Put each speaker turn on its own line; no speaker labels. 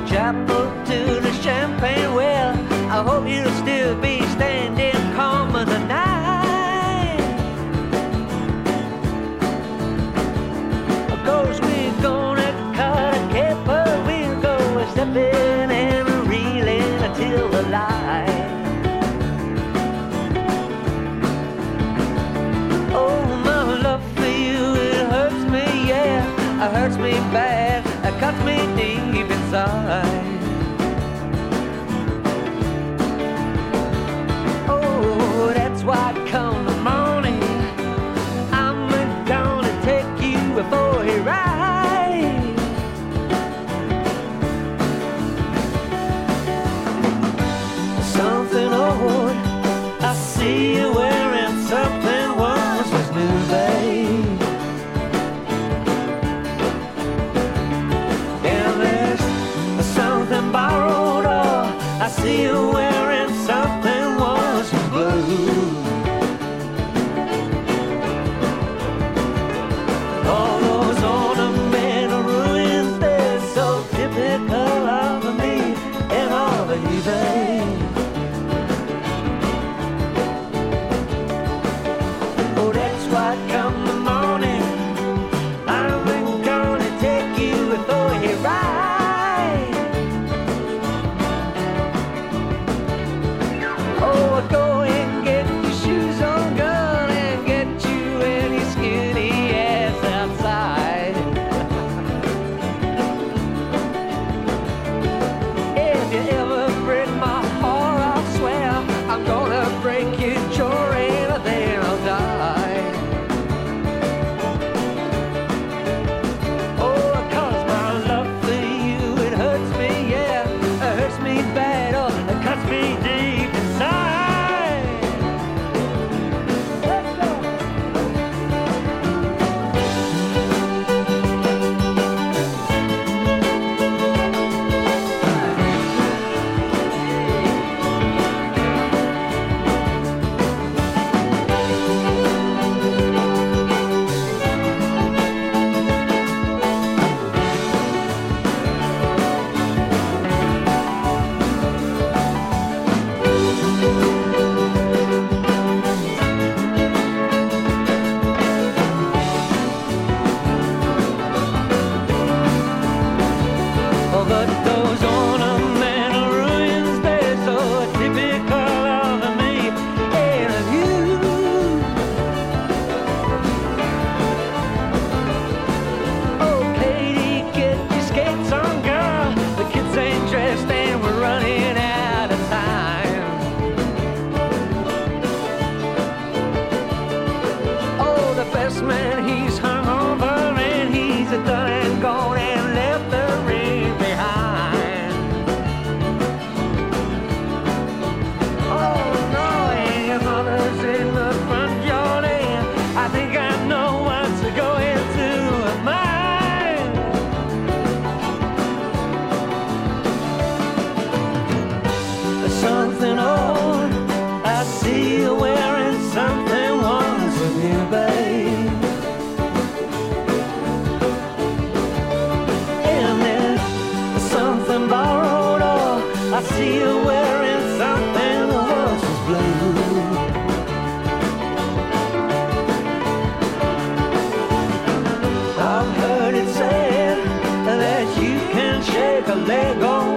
chapel to the champagne well. I hope you'll still be standing calm in the night. 'Cause we're gonna cut a caper, we'll go stepping and reeling until the light. Oh, my love for you, it hurts me, yeah, it hurts me bad, it cuts me deep inside. Oh, that's why come the morning, I'm gonna take you before he rides. Something old, I see you wearing something once was new, babe. And there's something borrowed, or I see you wearing something once was blue. All those ornamental ruins, they're so typical of me and all of you, babe. Oh, that's why come the morning, I'm gonna take you before he rides. Oh, go and get your shoes on, girl, and get you and your skinny ass outside. If you ever break my heart, I swear I'm gonna break your jaw and then I'll die. Oh, 'cause my love for you, it hurts me, yeah, it hurts me bad, oh, it cuts me deep inside. Let's go. Oh, but those ornamental ruins, they're so typical of me and of you. Oh, Katie, get your skates on, girl. The kids ain't dressed and we're running out of time. Oh, the best man, he's hung over and he's done and gone and left the ring behind. Oh no, and your mother's in the front yard and I think I know what's going through her mind. Something old, I see you wearing something once with you, babe. And there's something borrowed, or I see you wearing something that once was blue. I've heard it said that you can shake a leg on